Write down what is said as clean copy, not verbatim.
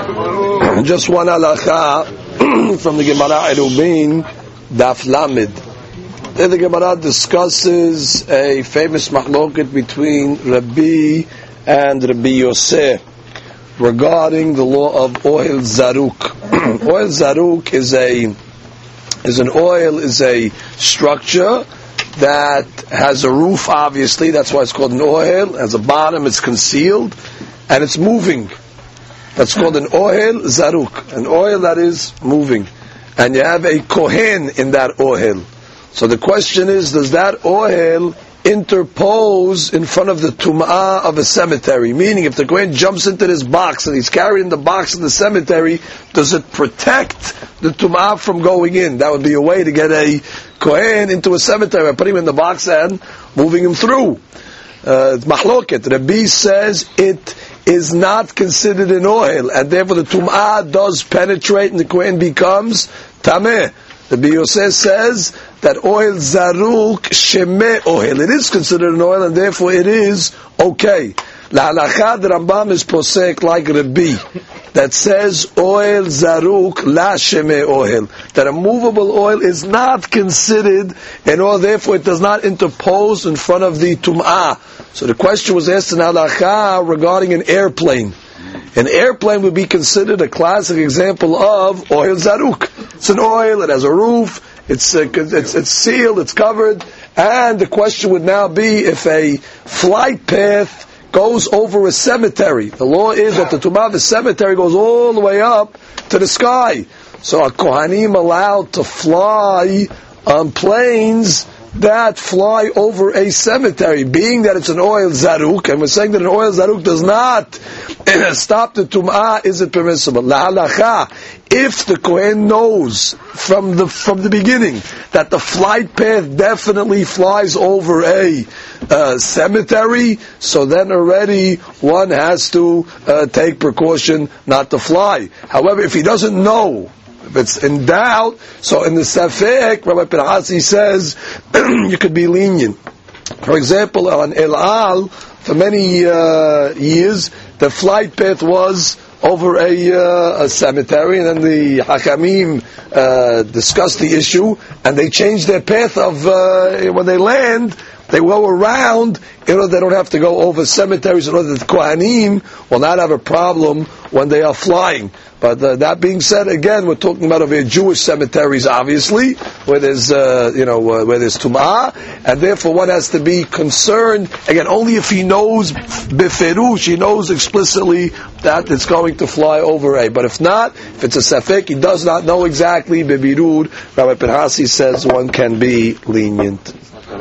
Just one halacha from the Gemara Erubin, Daf Lamed. There the Gemara discusses a famous mahloket between Rabbi and Rabbi Yosef regarding the law of oil zaruk. Oil zaruk is a structure that has a roof, obviously, that's why it's called an oil, has a bottom, it's concealed, and it's moving. That's called an oil zaruk, an oil that is moving. And you have a kohen in that oil. So the question is, does that oil interpose in front of the tum'ah of a cemetery? Meaning, if the kohen jumps into this box and he's carried in the box in the cemetery, does it protect the tum'ah from going in? That would be a way to get a kohen into a cemetery by putting him in the box and moving him through. It's mahloket. Rabbi says it is not considered an oil, and therefore the tum'ah does penetrate and the kohen becomes tameh. Rabbi Yosef says that oil zaruk shemeh oil. It is considered an oil, and therefore it is okay. La halakha, the Rambam is posek like Rabbi, that says oil zaruk la shemeh oil. That a movable oil is not considered an oil, therefore it does not interpose in front of the tum'ah. So the question was asked in halakha regarding an airplane. An airplane would be considered a classic example of oil zaruk. It's an oil, it has a roof, it's sealed, it's covered, and the question would now be if a flight path goes over a cemetery. The law is that the tum'ah of a cemetery goes all the way up to the sky. So are Kohanim allowed to fly on planes that fly over a cemetery, being that it's an oil zaruk, and we're saying that an oil zaruk does not stop the tum'ah? Is it permissible? La halacha, if the kohen knows from the beginning that the flight path definitely flies over a cemetery, so then already one has to take precaution not to fly. However, if he doesn't know, if it's in doubt, so in the Safek, Rabbi Pinhasi says you could be lenient. For example, on El Al, for many years, the flight path was over a cemetery, and then the Hakamim discussed the issue, and they changed their path of when they land. They go around, they don't have to go over cemeteries, in order that the Kohanim will not have a problem when they are flying. But that being said, again, we're talking about over Jewish cemeteries, obviously, where there's where there's tum'ah, and therefore one has to be concerned, again, only if he knows beferush, he knows explicitly that it's going to fly over a. But if not, if it's a safek, he does not know exactly, bebirud, Rabbi Pinhasi says one can be lenient.